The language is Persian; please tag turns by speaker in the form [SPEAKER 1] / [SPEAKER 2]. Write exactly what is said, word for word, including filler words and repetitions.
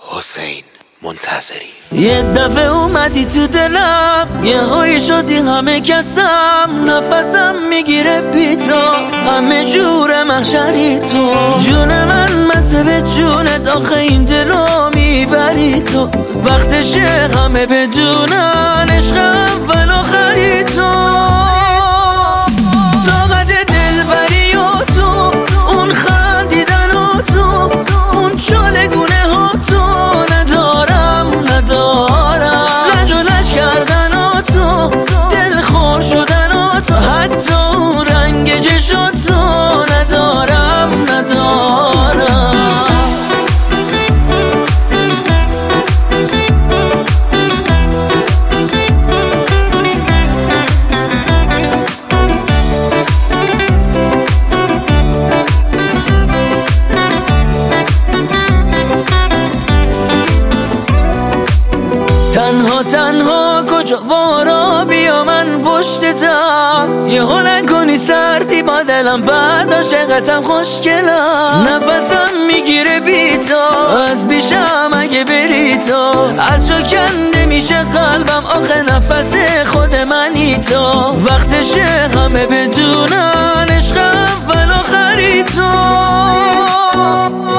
[SPEAKER 1] حسین منتظری.
[SPEAKER 2] یه دفعه اومدی تو دلم، یه هایی شدی همه کسم، نفسم میگیره بی تو، همه جور محشری تو، جون من مثل به جونت، آخه این دلو میبری تو، وقتشه همه بدونن عشق اول آخری تو، طاقت دلبری و تو، اون خندیدن و تو، اون چالگونه ها تو ندارم ندارم، لج و لج کردن و تو، دل خور شدن و تو، حتی اون رنگ چشم تو ندارم ندارم. تنها تنها کجا بارا بیا من پشتتم، یهو نکنی سردی با دلم، بعد عاشقتم خوشگلم، نفسم میگیره بی تو، از بیشم اگه بری تو، از جا کنده میشه قلبم، آخه نفس خود منی تو، وقتشه همه بدونن عشق اول آخری تو.